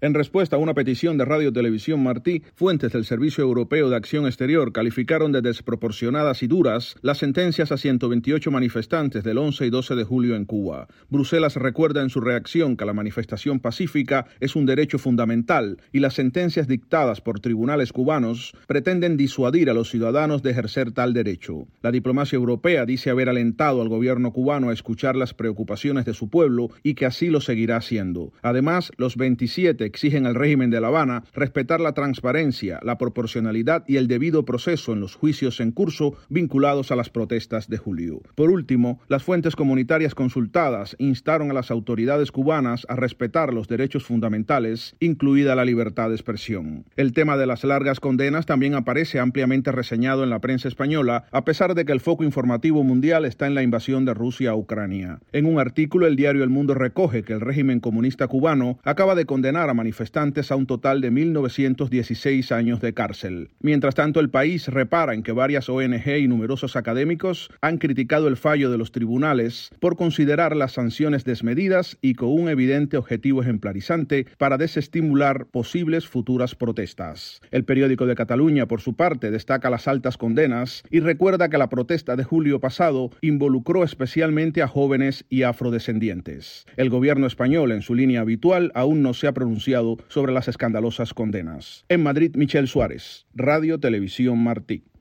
En respuesta a una petición de Radio Televisión Martí, fuentes del Servicio Europeo de Acción Exterior calificaron de desproporcionadas y duras las sentencias a 128 manifestantes del 11 y 12 de julio en Cuba. Bruselas recuerda en su reacción que la manifestación pacífica es un derecho fundamental y las sentencias dictadas por tribunales cubanos pretenden disuadir a los ciudadanos de ejercer tal derecho. La diplomacia europea dice haber alentado al gobierno cubano a escuchar las preocupaciones de su pueblo y que así lo seguirá haciendo. Además, los 27 exigen al régimen de La Habana respetar la transparencia, la proporcionalidad y el debido proceso en los juicios en curso vinculados a las protestas de julio. Por último, las fuentes comunitarias consultadas instaron a las autoridades cubanas a respetar los derechos fundamentales, incluida la libertad de expresión. El tema de las largas condenas también aparece ampliamente reseñado en la prensa española, a pesar de que el foco informativo mundial está en la invasión de Rusia a Ucrania. En un artículo, el diario El Mundo recoge que el régimen comunista cubano acaba de condenar a manifestantes a un total de 1.916 años de cárcel. Mientras tanto, el país repara en que varias ONG y numerosos académicos han criticado el fallo de los tribunales por considerar las sanciones desmedidas y con un evidente objetivo ejemplarizante para desestimular posibles futuras protestas. El periódico de Cataluña, por su parte, destaca las altas condenas y recuerda que la protesta de julio pasado involucró especialmente a jóvenes y afrodescendientes. El gobierno español, en su línea habitual, aún no se ha pronunciado sobre las escandalosas condenas. En Madrid, Michel Suárez, Radio Televisión Martí.